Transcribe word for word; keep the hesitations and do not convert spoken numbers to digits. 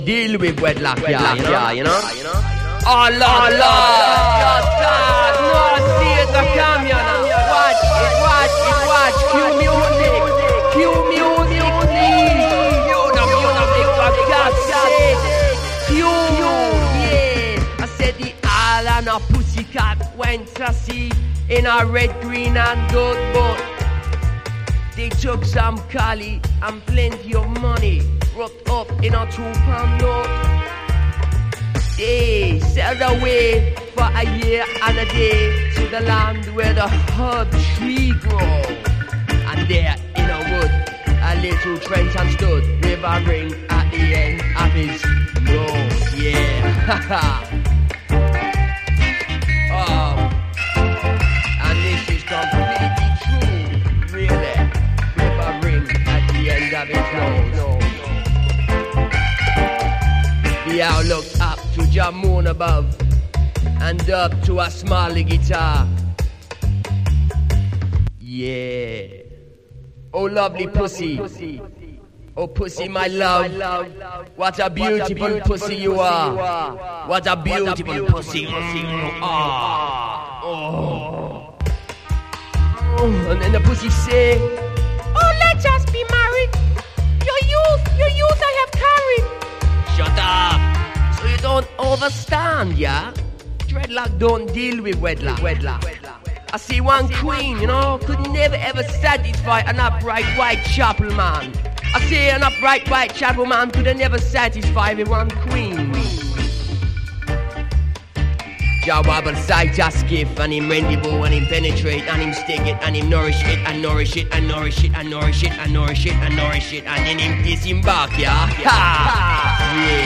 deal with wedlock, yeah, you know? Yeah, you know? You know? Oh, Lord, Lord, your dad, no, see it, the come, you know. Watch it, watch it, watch. Cue music, cue music, please. You know music, for God's sake. Cue, yeah. I said the owl and a pussycat went to sea in a red, green, and gold boat. They took some collie and plenty of money, wrapped up in a two-pound note. They sailed away for a year and a day to the land where the herb tree grow. And there in a wood, a little Trenton stood, with a ring at the end of his nose. Yeah, haha. Oh, and this is completely true, really. With a ring at the end of his nose. The owl looked up to Jah moon above, and up to a smiley guitar. Yeah. Oh lovely pussy, oh pussy my love, what a beautiful pussy you are. What a beautiful pussy. Mm, ah. Oh. Oh. And then the pussy say, oh, let us be married. Your youth, your youth I have carried. Shut up. So you don't overstand, yeah? Dreadlock don't deal with wedlock. wedlock. I see one queen, you know, could never ever satisfy an upright white chapel man. I say an upright white chapel man could never satisfy with one queen. Jah wobble side just skiff and him rendezvous and him penetrate and him stick it and him nourish it and nourish it and nourish it and nourish it and nourish it and nourish it and then him disembark, yeah? Ha! Yeah.